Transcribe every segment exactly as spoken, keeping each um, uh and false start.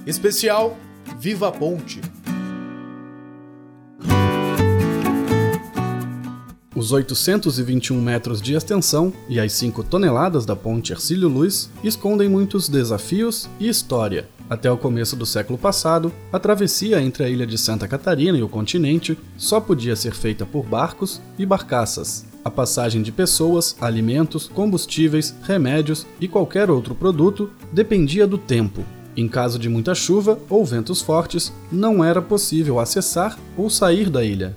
Especial Viva a Ponte! Os oitocentos e vinte e um metros de extensão e as cinco toneladas da ponte Hercílio Luz escondem muitos desafios e história. Até o começo do século passado, a travessia entre a ilha de Santa Catarina e o continente só podia ser feita por barcos e barcaças. A passagem de pessoas, alimentos, combustíveis, remédios e qualquer outro produto dependia do tempo. Em caso de muita chuva ou ventos fortes, não era possível acessar ou sair da ilha.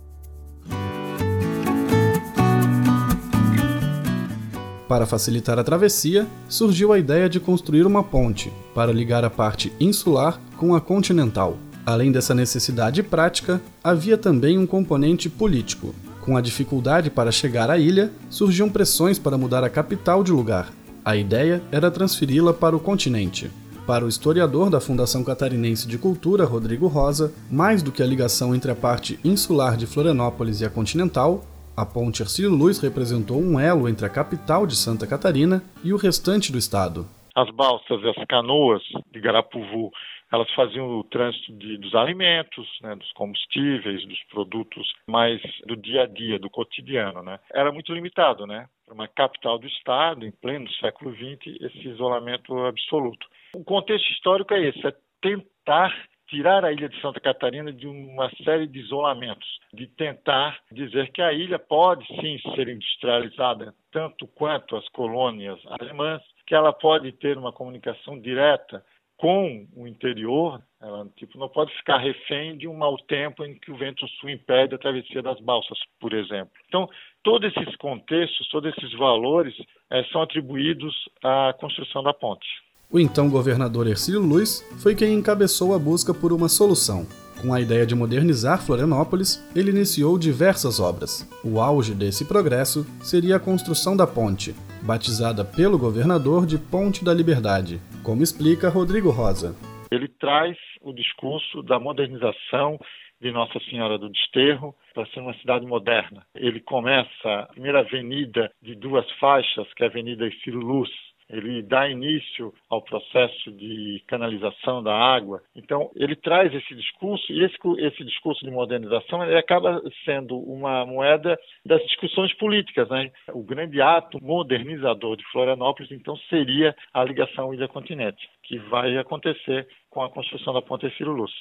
Para facilitar a travessia, surgiu a ideia de construir uma ponte para ligar a parte insular com a continental. Além dessa necessidade prática, havia também um componente político. Com a dificuldade para chegar à ilha, surgiam pressões para mudar a capital de lugar. A ideia era transferi-la para o continente. Para o historiador da Fundação Catarinense de Cultura, Rodrigo Rosa, mais do que a ligação entre a parte insular de Florianópolis e a continental, a ponte Hercílio Luz representou um elo entre a capital de Santa Catarina e o restante do estado. As balsas e as canoas de Garapuvu, elas faziam o trânsito de, dos alimentos, né, dos combustíveis, dos produtos mais do dia a dia, do cotidiano, né? Era muito limitado, né? Para uma capital do estado, em pleno século vinte, esse isolamento absoluto. O contexto histórico é esse, é tentar tirar a ilha de Santa Catarina de uma série de isolamentos, de tentar dizer que a ilha pode sim ser industrializada tanto quanto as colônias alemãs, que ela pode ter uma comunicação direta com o interior, ela tipo, não pode ficar refém de um mau tempo em que o vento sul impede a travessia das balsas, por exemplo. Então, todos esses contextos, todos esses valores é, são atribuídos à construção da ponte. O então governador Hercílio Luz foi quem encabeçou a busca por uma solução. Com a ideia de modernizar Florianópolis, ele iniciou diversas obras. O auge desse progresso seria a construção da ponte, batizada pelo governador de Ponte da Liberdade, como explica Rodrigo Rosa. Ele traz o discurso da modernização de Nossa Senhora do Desterro para ser uma cidade moderna. Ele começa a primeira avenida de duas faixas, que é a Avenida Hercílio Luz. Ele dá início ao processo de canalização da água. Então, ele traz esse discurso, e esse, esse discurso de modernização ele acaba sendo uma moeda das discussões políticas, né? O grande ato modernizador de Florianópolis, então, seria a ligação ilha-continente, que vai acontecer com a construção da ponte Hercílio Luz.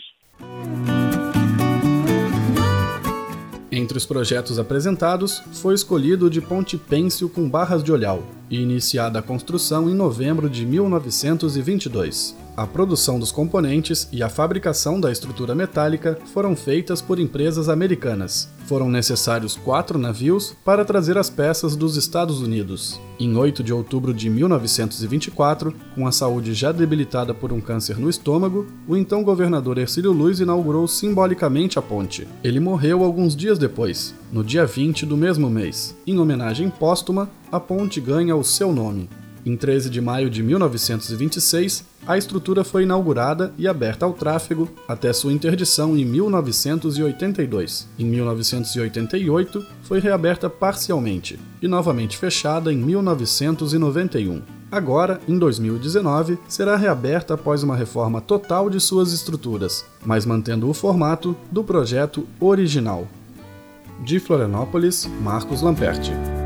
Entre os projetos apresentados, foi escolhido o de Ponte Pêncil com barras de olhau e iniciada a construção em novembro de mil novecentos e vinte e dois. A produção dos componentes e a fabricação da estrutura metálica foram feitas por empresas americanas. Foram necessários quatro navios para trazer as peças dos Estados Unidos. Em oito de outubro de mil novecentos e vinte e quatro, com a saúde já debilitada por um câncer no estômago, o então governador Hercílio Luz inaugurou simbolicamente a ponte. Ele morreu alguns dias depois, no dia vinte do mesmo mês. Em homenagem póstuma, a ponte ganha o seu nome. Em treze de maio de mil novecentos e vinte e seis, a estrutura foi inaugurada e aberta ao tráfego até sua interdição em mil novecentos e oitenta e dois. Em mil novecentos e oitenta e oito, foi reaberta parcialmente e novamente fechada em mil novecentos e noventa e um. Agora, em dois mil e dezenove, será reaberta após uma reforma total de suas estruturas, mas mantendo o formato do projeto original. De Florianópolis, Marcos Lamperti.